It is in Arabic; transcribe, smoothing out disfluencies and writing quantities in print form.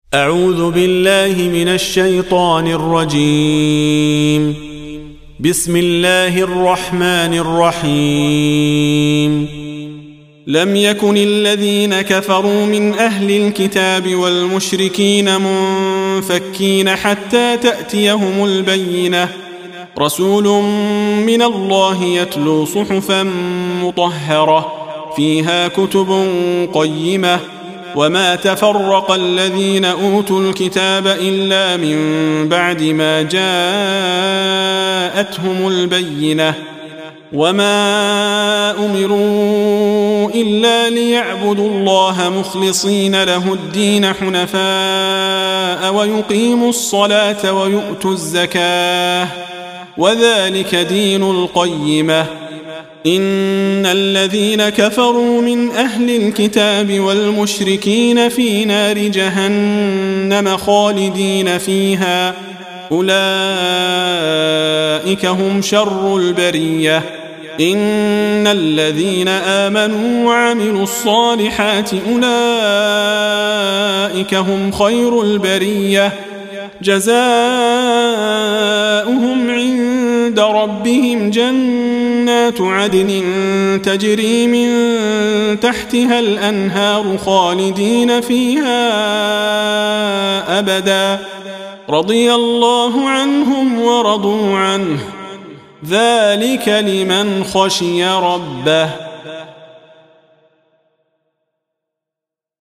أعوذ بالله من الشيطان الرجيم. بسم الله الرحمن الرحيم. لم يكن الذين كفروا من أهل الكتاب والمشركين منفكين حتى تأتيهم البينة، رسول من الله يتلو صحفا مطهرة فيها كتب قيمة، وما تفرق الذين أوتوا الكتاب إلا من بعد ما جاءتهم البينة، وما أمروا إلا ليعبدوا الله مخلصين له الدين حنفاء ويقيموا الصلاة ويؤتوا الزكاة، وذلك دين القيمة. إن الذين كفروا من أهل الكتاب والمشركين في نار جهنم خالدين فيها، أولئك هم شر البرية. إن الذين آمنوا وعملوا الصالحات أولئك هم خير البرية، جزاؤهم عند ربهم جنات عدن تجري من تحتها الأنهار خالدين فيها أبدا، رضي الله عنهم ورضوا عنه، ذلك لمن خشي ربه.